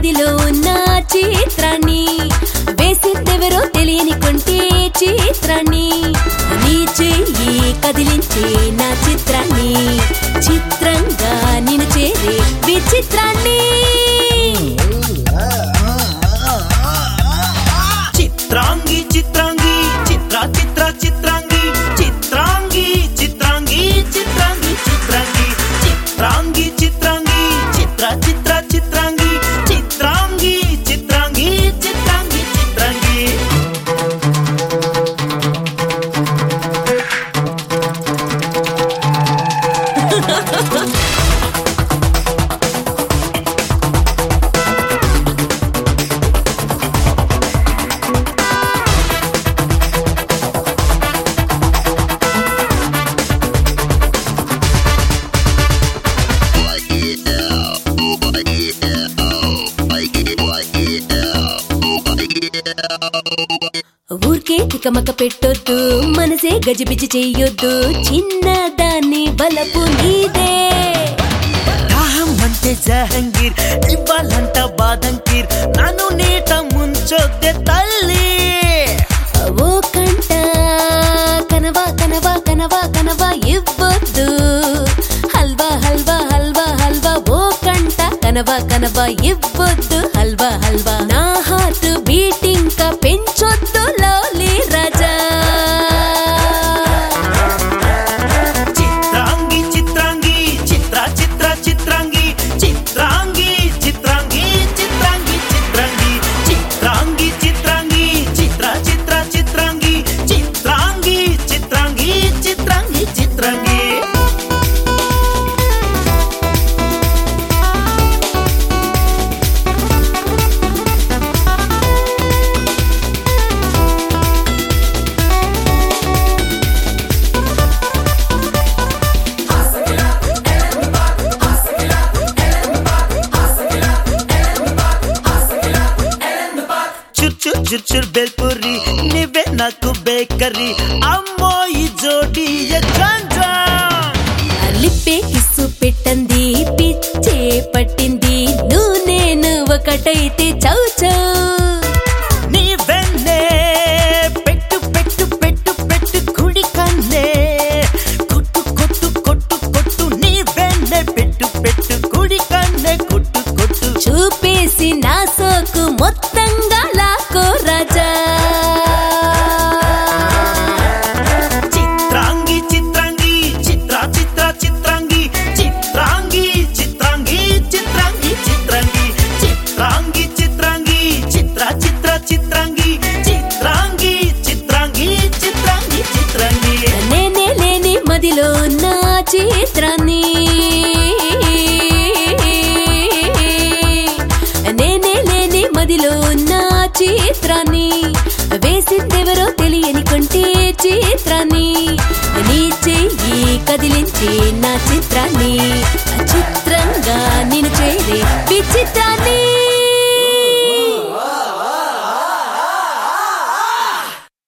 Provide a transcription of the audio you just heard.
మదిలో ఉన్న చిత్రాన్ని వేసిందెవరో తెలియని కొంటే చిత్రాన్ని నీ చెయ్యి కదిలించే నా చిత్రాన్ని చిత్రంగా నిన్ను చేరే విచిత్రాన్ని చిత్రాంగి చిత్రాంగి చిత్ర చిత్ర చిత్రాంగి చిత్రాంగి చిత్రాంగి చిత్రాంగి చిత్రాంగి చిత్రాంగి చిత్రాంగి చిత్ర చిత్ర చిత్రాంగి చిత్రాంగి చిత్రాంగి చిత్రాంగి చిత్రాంగి ఊరికే తికమక పెట్టొద్దు మనసే గజిబిజి చెయ్యొద్దు చిన్నదాన్ని బలపు నీదే దాహం అంటే జహంగీర్ ఇవ్వాలంట బాదంకీర్ నన్ను నీట ముంచొద్దే తల్లి ఓ కంట కనవా కనవా కనవా కనవా ఇవ్వొద్దు హల్వా హల్వా హల్వా హల్వా ఓ కంట కనవా కనవా ఇవ్వొద్దు హల్వా హల్వా నా హార్ట్ బీటింగ్ కా పెంచొద్దు లవ్లీ రాజా చిత్రాంగి చిత్రాంగి చిత్ర చిత్ర చిత్రాంగి చిత్రాంగి చిత్రాంగి చిత్రాంగి చిత్రాంగి చిత్రాంగి చిత్రాంగి చిత్ర చిత్ర చిత్రాంగి చిత్రాంగి చిత్రాంగి చిత్రాంగి చిత్రాంగి చుర్చుర్ బెల్పూరి నీవే నాకు బేకరీ అమ్మో ఈ జోడి లిప్పే కిస్సు పెట్టంది పిచ్చే పట్టింది నువ్వు నేను ఒకటైతే చౌ చౌ నీవెన్నే పెట్టు పెట్టు పెట్టు పెట్టు కుడి కన్నే కొట్టు కొట్టు కొట్టు కొట్టు నీవెన్నే పెట్టు పెట్టు కుడి కన్నే కొట్టు కొట్టు చూపేసి నా సోకు మొత్తంగా లాకో రాజా చిత్రాంగి చిత్రాంగి చిత్ర చిత్ర చిత్రాంగి చిత్రాంగి చిత్రాంగి చిత్రాంగి చిత్రాంగి చిత్రాంగి చిత్రాంగి చిత్ర చిత్ర చిత్రాంగి చిత్రాంగి చిత్రాంగి చిత్రాంగి చిత్రాంగి నేనే లేని మదిలో ఉన్న చిత్రాన్ని నేనే లేని మదిలో ఉన్న చిత్రాన్ని వేసిందెవరో తెలియని కొంటే చిత్రాన్ని నీ చెయ్యి కదిలించే నా చిత్రాన్ని చిత్రంగా నిన్ను చేరే విచిత్రాన్ని